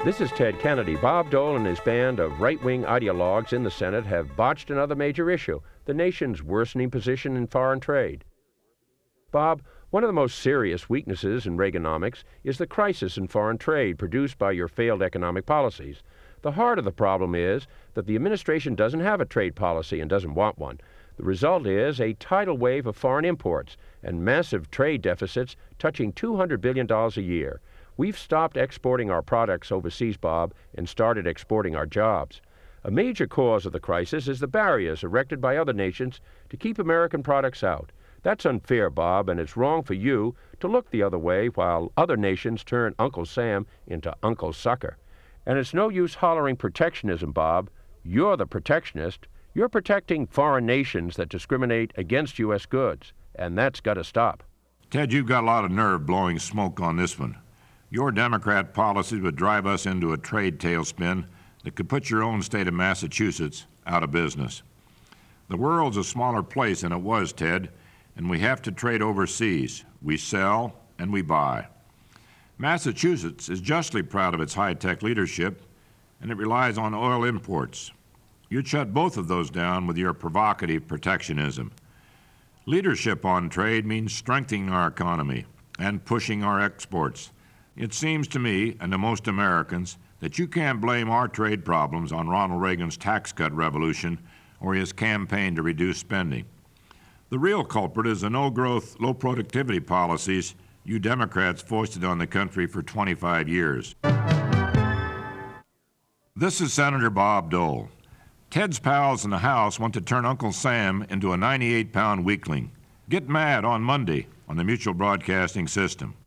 This is Ted Kennedy. Bob Dole and his band of right-wing ideologues in the Senate have botched another major issue, the nation's worsening position in foreign trade. Bob, one of the most serious weaknesses in Reaganomics is the crisis in foreign trade produced by your failed economic policies. The heart of the problem is that the administration doesn't have a trade policy and doesn't want one. The result is a tidal wave of foreign imports and massive trade deficits touching $200 billion a year. We've stopped exporting our products overseas, Bob, and started exporting our jobs. A major cause of the crisis is the barriers erected by other nations to keep American products out. That's unfair, Bob, and it's wrong for you to look the other way while other nations turn Uncle Sam into Uncle Sucker. And it's no use hollering protectionism, Bob. You're the protectionist. You're protecting foreign nations that discriminate against U.S. goods, and that's got to stop. Ted, you've got a lot of nerve blowing smoke on this one. Your Democrat policies would drive us into a trade tailspin that could put your own state of Massachusetts out of business. The world's a smaller place than it was, Ted, and we have to trade overseas. We sell and we buy. Massachusetts is justly proud of its high-tech leadership, and it relies on oil imports. You'd shut both of those down with your provocative protectionism. Leadership on trade means strengthening our economy and pushing our exports. It seems to me, and to most Americans, that you can't blame our trade problems on Ronald Reagan's tax cut revolution or his campaign to reduce spending. The real culprit is the no-growth, low-productivity policies you Democrats foisted on the country for 25 years. This is Senator Bob Dole. Ted's pals in the House want to turn Uncle Sam into a 98-pound weakling. Get mad on Monday on the Mutual Broadcasting System.